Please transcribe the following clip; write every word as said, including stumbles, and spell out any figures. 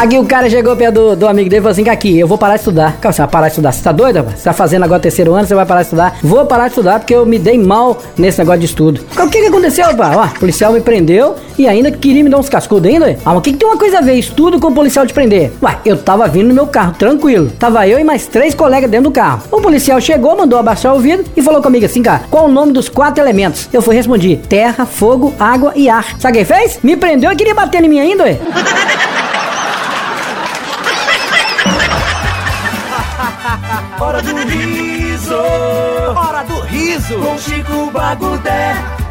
Aqui o cara chegou perto do, do amigo dele e falou assim: aqui, eu vou parar de estudar. Cara, você vai parar de estudar? Você tá doido, rapaz? Você tá fazendo agora terceiro ano, você vai parar de estudar? Vou parar de estudar porque eu me dei mal nesse negócio de estudo. O que que aconteceu, rapaz? Ó, o policial me prendeu e ainda queria me dar uns cascudos ainda. Ué. Ah, mas o que que tem uma coisa a ver estudo com o policial te prender? Ué, eu tava vindo no meu carro, tranquilo. Tava eu e mais três colegas dentro do carro. O policial chegou, mandou abaixar o vidro e falou comigo assim, cara: qual o nome dos quatro elementos? Eu fui respondi: terra, fogo, água e ar. Sabe o que ele fez? Me prendeu e queria bater em mim ainda, ué. Hora do riso, hora do riso, com Chico Bagudé.